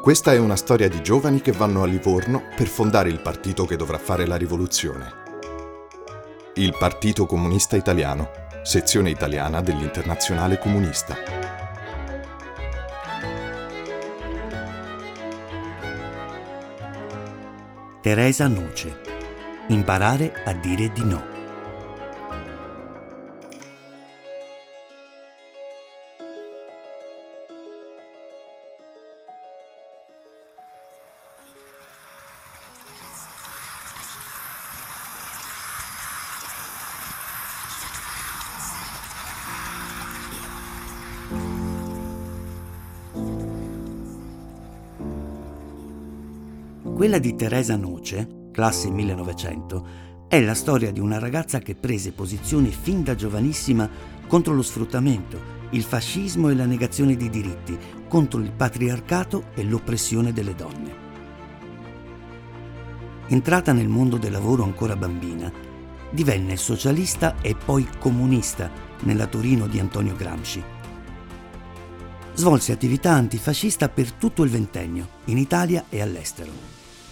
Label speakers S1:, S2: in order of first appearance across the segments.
S1: Questa è una storia di giovani che vanno a Livorno per fondare il partito che dovrà fare la rivoluzione. Il Partito Comunista Italiano, sezione italiana dell'Internazionale Comunista.
S2: Teresa Noce. Imparare a dire di no. Quella di Teresa Noce, classe 1900, è la storia di una ragazza che prese posizione fin da giovanissima contro lo sfruttamento, il fascismo e la negazione di diritti, contro il patriarcato e l'oppressione delle donne. Entrata nel mondo del lavoro ancora bambina, divenne socialista e poi comunista nella Torino di Antonio Gramsci. Svolse attività antifascista per tutto il ventennio, in Italia e all'estero.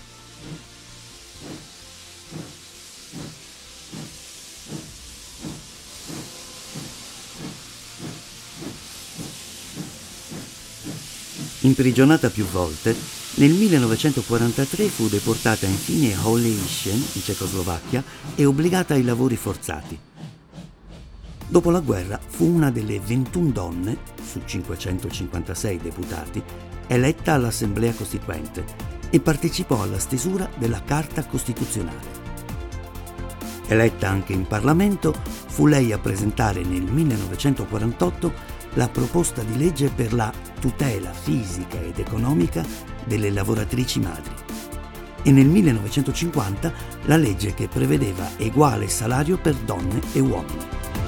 S2: Imprigionata più volte, nel 1943 fu deportata infine a Holešin, in Cecoslovacchia, e obbligata ai lavori forzati. Dopo la guerra fu una delle 21 donne, su 556 deputati, eletta all'Assemblea Costituente e partecipò alla stesura della Carta Costituzionale. Eletta anche in Parlamento, fu lei a presentare nel 1948 la proposta di legge per la tutela fisica ed economica delle lavoratrici madri e nel 1950 la legge che prevedeva uguale salario per donne e uomini.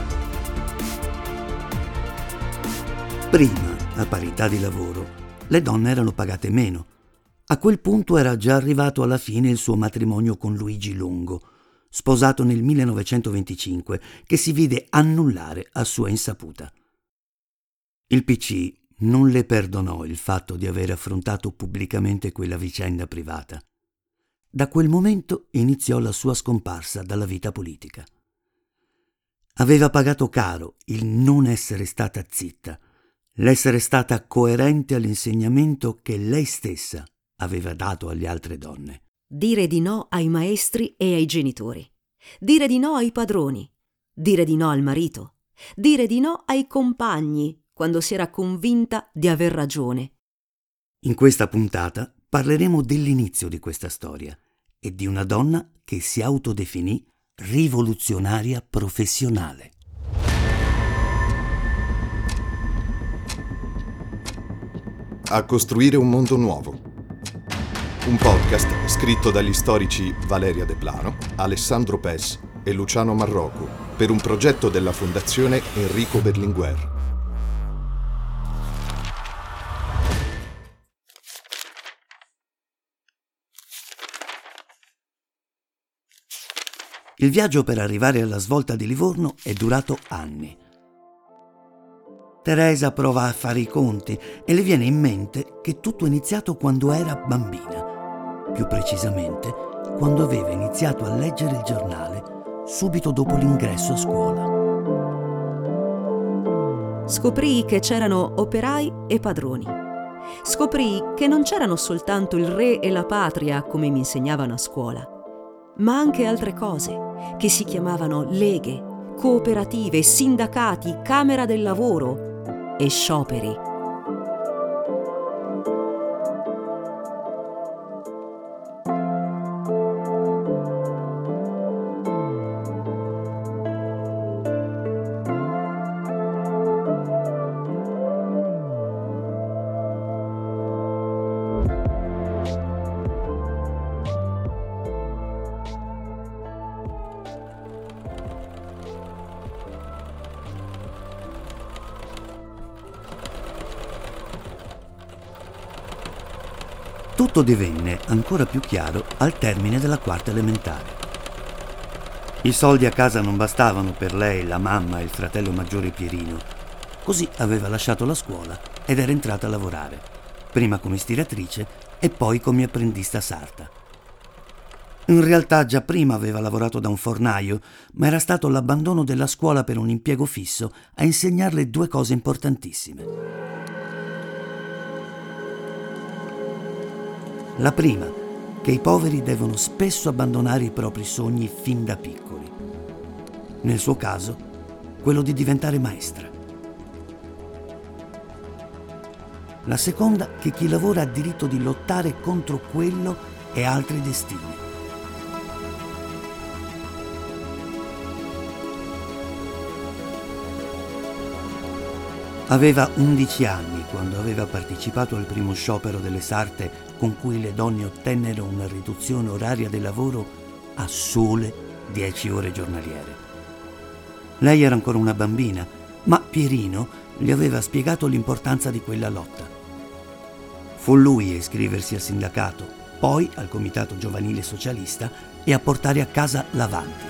S2: Prima, a parità di lavoro, le donne erano pagate meno. A quel punto era già arrivato alla fine il suo matrimonio con Luigi Longo, sposato nel 1925, che si vide annullare a sua insaputa. Il PC non le perdonò il fatto di aver affrontato pubblicamente quella vicenda privata. Da quel momento iniziò la sua scomparsa dalla vita politica. Aveva pagato caro il non essere stata zitta, l'essere stata coerente all'insegnamento che lei stessa aveva dato alle altre donne.
S3: Dire di no ai maestri e ai genitori, dire di no ai padroni, dire di no al marito, dire di no ai compagni quando si era convinta di aver ragione.
S2: In questa puntata parleremo dell'inizio di questa storia e di una donna che si autodefinì rivoluzionaria professionale.
S1: A costruire un mondo nuovo. Un podcast scritto dagli storici Valeria De Plano, Alessandro Pes e Luciano Marroco per un progetto della Fondazione Enrico Berlinguer.
S2: Il viaggio per arrivare alla svolta di Livorno è durato anni. Teresa prova a fare i conti e le viene in mente che tutto è iniziato quando era bambina, più precisamente quando aveva iniziato a leggere il giornale subito dopo l'ingresso a scuola.
S3: Scoprì che c'erano operai e padroni. Scoprì che non c'erano soltanto il re e la patria come mi insegnavano a scuola, ma anche altre cose che si chiamavano leghe, cooperative, sindacati, camera del lavoro e scioperi.
S2: Tutto divenne ancora più chiaro al termine della quarta elementare. I soldi a casa non bastavano per lei, la mamma e il fratello maggiore Pierino. Così aveva lasciato la scuola ed era entrata a lavorare. prima come stiratrice e poi come apprendista sarta. In realtà già prima aveva lavorato da un fornaio, ma era stato l'abbandono della scuola per un impiego fisso a insegnarle due cose importantissime. La prima, che i poveri devono spesso abbandonare i propri sogni fin da piccoli. Nel suo caso, quello di diventare maestra. La seconda, che chi lavora ha diritto di lottare contro quello e altri destini. Aveva 11 anni quando aveva partecipato al primo sciopero delle sarte con cui le donne ottennero una riduzione oraria del lavoro a sole 10 ore giornaliere. Lei era ancora una bambina, ma Pierino gli aveva spiegato l'importanza di quella lotta. Fu lui a iscriversi al sindacato, poi al Comitato Giovanile Socialista e a portare a casa l'Avanti.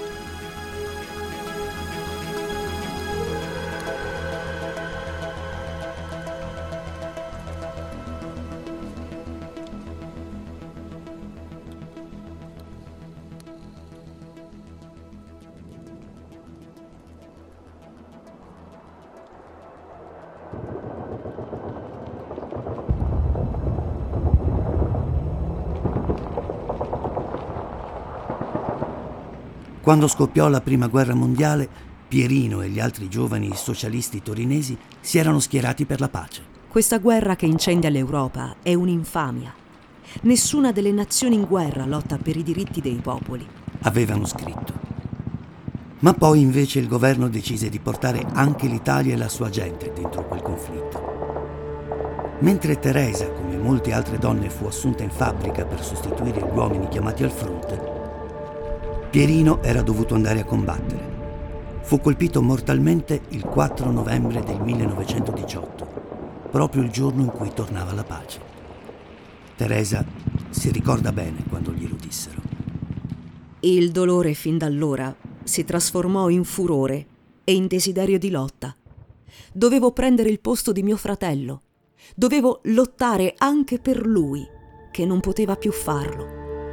S2: Quando scoppiò la Prima Guerra Mondiale, Pierino e gli altri giovani socialisti torinesi si erano schierati per la pace.
S3: Questa guerra che incendia l'Europa è un'infamia. Nessuna delle nazioni in guerra lotta per i diritti dei popoli.
S2: Avevano scritto. Ma poi invece il governo decise di portare anche l'Italia e la sua gente dentro quel conflitto. Mentre Teresa, come molte altre donne, fu assunta in fabbrica per sostituire gli uomini chiamati al fronte, Pierino era dovuto andare a combattere. Fu colpito mortalmente il 4 novembre del 1918, proprio il giorno in cui tornava la pace. Teresa si ricorda bene quando glielo dissero.
S3: Il dolore fin da allora si trasformò in furore e in desiderio di lotta. Dovevo prendere il posto di mio fratello. Dovevo lottare anche per lui, che non poteva più farlo.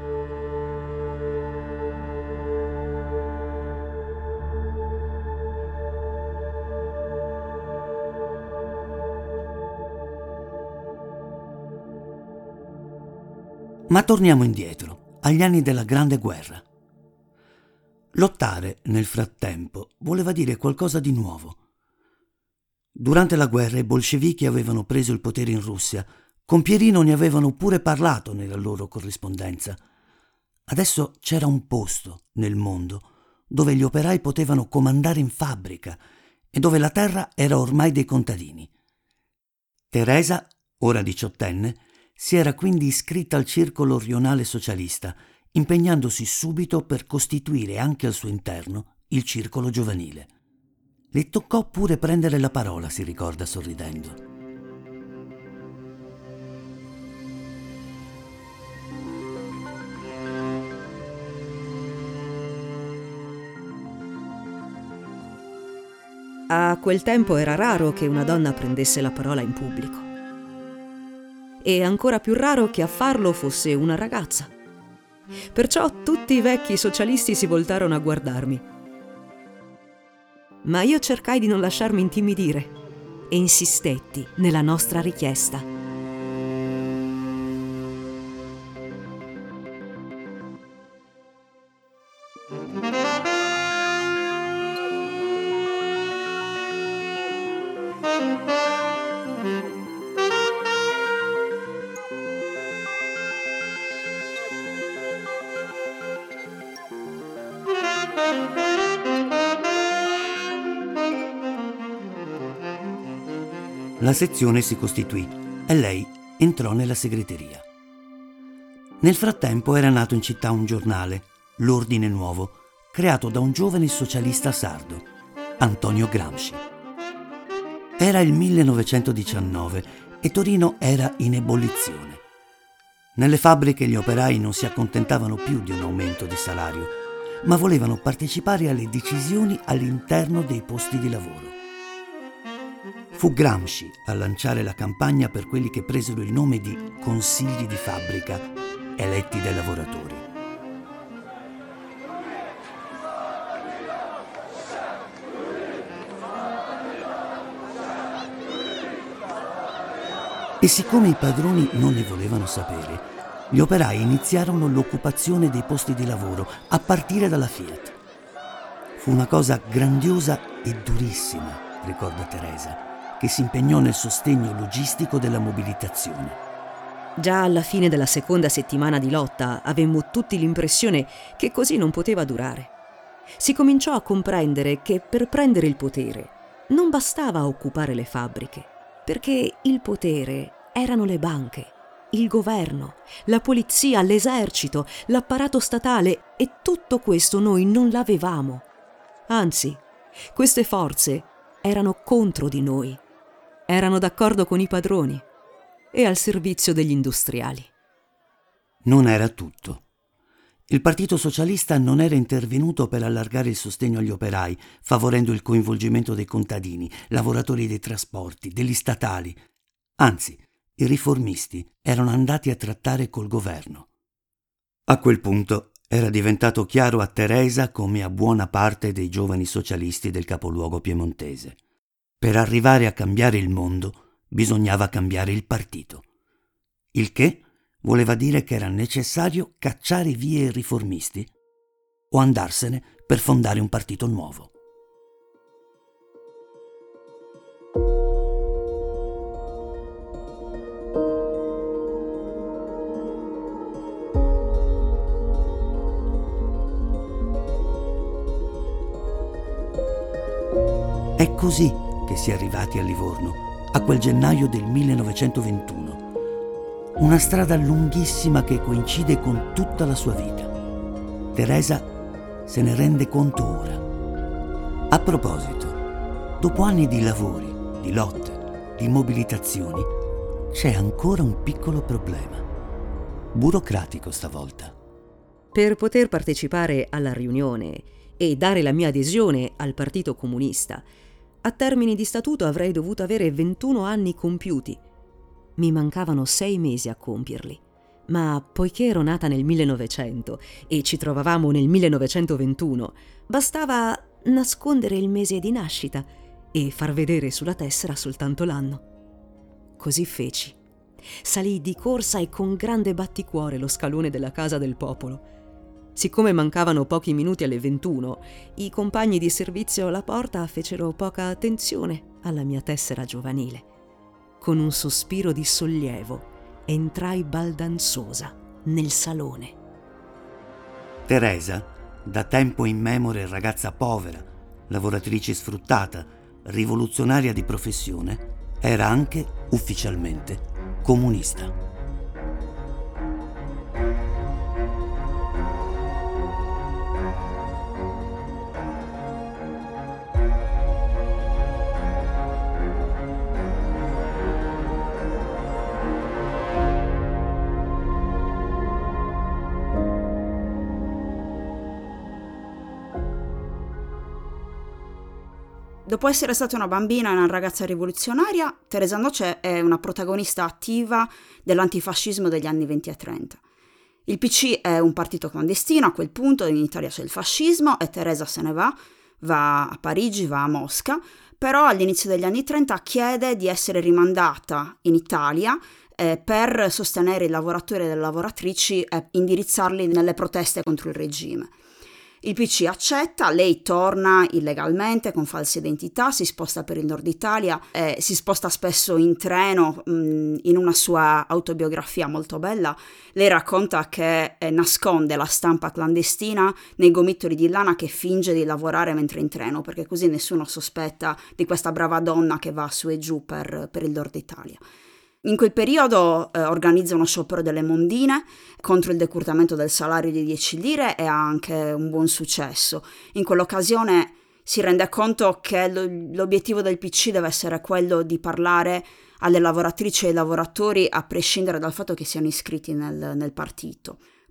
S2: Ma torniamo indietro, agli anni della Grande Guerra. Lottare, nel frattempo, voleva dire qualcosa di nuovo. Durante la guerra i bolscevichi avevano preso il potere in Russia. Con Pierino ne avevano pure parlato nella loro corrispondenza. Adesso c'era un posto nel mondo dove gli operai potevano comandare in fabbrica e dove la terra era ormai dei contadini. Teresa, ora diciottenne, si era quindi iscritta al circolo rionale socialista, impegnandosi subito per costituire anche al suo interno il circolo giovanile. Le toccò pure prendere la parola, si ricorda sorridendo.
S3: A quel tempo era raro che una donna prendesse la parola in pubblico. E ancora più raro che a farlo fosse una ragazza. Perciò tutti i vecchi socialisti si voltarono a guardarmi. Ma io cercai di non lasciarmi intimidire e insistetti nella nostra richiesta.
S2: La sezione si costituì e lei entrò nella segreteria. Nel frattempo era nato in città un giornale, L'Ordine Nuovo, creato da un giovane socialista sardo, Antonio Gramsci. Era il 1919 e Torino era in ebollizione. Nelle fabbriche gli operai non si accontentavano più di un aumento di salario, ma volevano partecipare alle decisioni all'interno dei posti di lavoro. Fu Gramsci a lanciare la campagna per quelli che presero il nome di consigli di fabbrica eletti dai lavoratori. E siccome i padroni non ne volevano sapere, gli operai iniziarono l'occupazione dei posti di lavoro a partire dalla Fiat. Fu una cosa grandiosa e durissima, ricorda Teresa, che si impegnò nel sostegno logistico della mobilitazione.
S3: Già alla fine della seconda settimana di lotta avemmo tutti l'impressione che così non poteva durare. Si cominciò a comprendere che per prendere il potere non bastava occupare le fabbriche, perché il potere erano le banche, il governo, la polizia, l'esercito, l'apparato statale, e tutto questo noi non l'avevamo. Anzi, queste forze erano contro di noi, erano d'accordo con i padroni e al servizio degli industriali.
S2: Non era tutto. Il Partito Socialista non era intervenuto per allargare il sostegno agli operai, favorendo il coinvolgimento dei contadini, lavoratori dei trasporti, degli statali. Anzi, i riformisti erano andati a trattare col governo. A quel punto era diventato chiaro a Teresa come a buona parte dei giovani socialisti del capoluogo piemontese. Per arrivare a cambiare il mondo bisognava cambiare il partito. Il che voleva dire che era necessario cacciare via i riformisti o andarsene per fondare un partito nuovo. È così che si è arrivati a Livorno, a quel gennaio del 1921. Una strada lunghissima che coincide con tutta la sua vita. Teresa se ne rende conto ora. A proposito, dopo anni di lavori, di lotte, di mobilitazioni, c'è ancora un piccolo problema. Burocratico stavolta.
S3: Per poter partecipare alla riunione e dare la mia adesione al Partito Comunista, a termini di statuto avrei dovuto avere 21 anni compiuti. Mi mancavano 6 mesi a compierli, ma poiché ero nata nel 1900 e ci trovavamo nel 1921, bastava nascondere il mese di nascita e far vedere sulla tessera soltanto l'anno. Così feci. Salii di corsa e con grande batticuore lo scalone della Casa del Popolo. Siccome mancavano pochi minuti alle 21, i compagni di servizio alla porta fecero poca attenzione alla mia tessera giovanile. Con un sospiro di sollievo entrai baldanzosa nel salone.
S2: Teresa, da tempo immemore ragazza povera, lavoratrice sfruttata, rivoluzionaria di professione, era anche ufficialmente comunista.
S4: Dopo essere stata una bambina e una ragazza rivoluzionaria, Teresa Noce è una protagonista attiva dell'antifascismo degli anni 20 e 30. Il PC è un partito clandestino, a quel punto in Italia c'è il fascismo e Teresa se ne va a Parigi, va a Mosca, però all'inizio degli anni 30 chiede di essere rimandata in Italia per sostenere i lavoratori e le lavoratrici e indirizzarli nelle proteste contro il regime. Il PC accetta, lei torna illegalmente con false identità, si sposta per il nord Italia, si sposta spesso in treno. In una sua autobiografia molto bella lei racconta che nasconde la stampa clandestina nei gomitoli di lana che finge di lavorare mentre in treno, perché così nessuno sospetta di questa brava donna che va su e giù per il nord Italia. In quel periodo organizza uno sciopero delle mondine contro il decurtamento del salario di 10 lire e ha anche un buon successo. In quell'occasione si rende conto che l'obiettivo del PC deve essere quello di parlare alle lavoratrici e ai lavoratori a prescindere dal fatto che siano iscritti nel partito.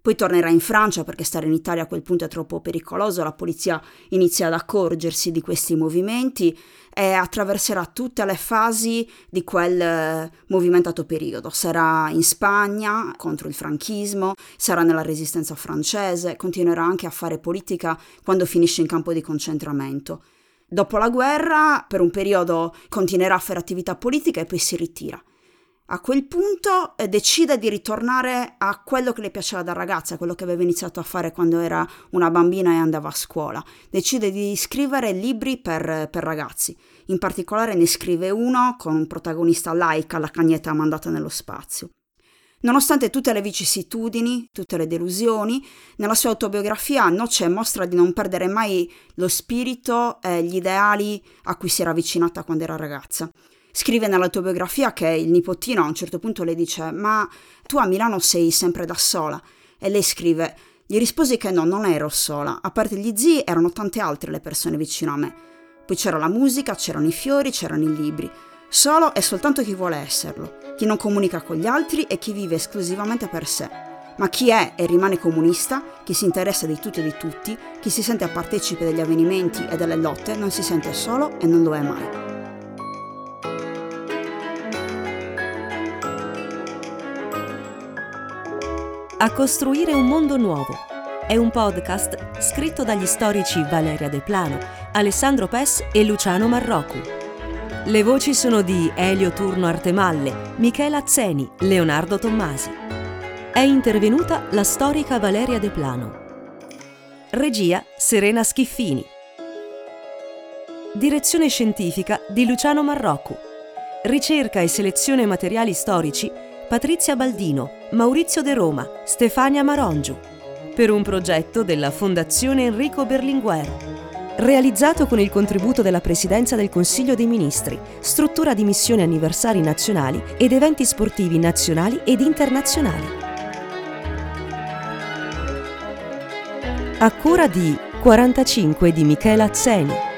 S4: Poi tornerà in Francia perché stare in Italia a quel punto è troppo pericoloso, la polizia inizia ad accorgersi di questi movimenti e attraverserà tutte le fasi di quel movimentato periodo. Sarà in Spagna contro il franchismo, sarà nella resistenza francese, continuerà anche a fare politica quando finisce in campo di concentramento. Dopo la guerra, per un periodo continuerà a fare attività politica e poi si ritira. A quel punto decide di ritornare a quello che le piaceva da ragazza, quello che aveva iniziato a fare quando era una bambina e andava a scuola. Decide di scrivere libri per ragazzi. In particolare ne scrive uno con un protagonista laica, la cagnetta mandata nello spazio. Nonostante tutte le vicissitudini, tutte le delusioni, nella sua autobiografia Noce mostra di non perdere mai lo spirito e gli ideali a cui si era avvicinata quando era ragazza. Scrive nell'autobiografia che il nipotino a un certo punto le dice: ma tu a Milano sei sempre da sola? E lei scrive: gli risposi che no, non ero sola, a parte gli zii erano tante altre le persone vicino a me. Poi c'era la musica, c'erano i fiori, c'erano i libri. Solo e soltanto chi vuole esserlo, chi non comunica con gli altri e chi vive esclusivamente per sé. Ma chi è e rimane comunista, chi si interessa di tutto e di tutti, chi si sente partecipe degli avvenimenti e delle lotte, non si sente solo e non lo è mai.
S3: A costruire un mondo nuovo è un podcast scritto dagli storici Valeria De Plano, Alessandro Pes e Luciano Marrocu. Le voci sono di Elio Turno Artemalle, Michela Azzeni, Leonardo Tommasi. È intervenuta la storica Valeria De Plano. Regia Serena Schiffini. Direzione scientifica di Luciano Marrocu. Ricerca e selezione materiali storici Patrizia Baldino, Maurizio De Roma, Stefania Marongiu, per un progetto della Fondazione Enrico Berlinguer, realizzato con il contributo della Presidenza del Consiglio dei Ministri, struttura di missioni anniversari nazionali ed eventi sportivi nazionali ed internazionali. A cura di 45 di Michela Azzeni.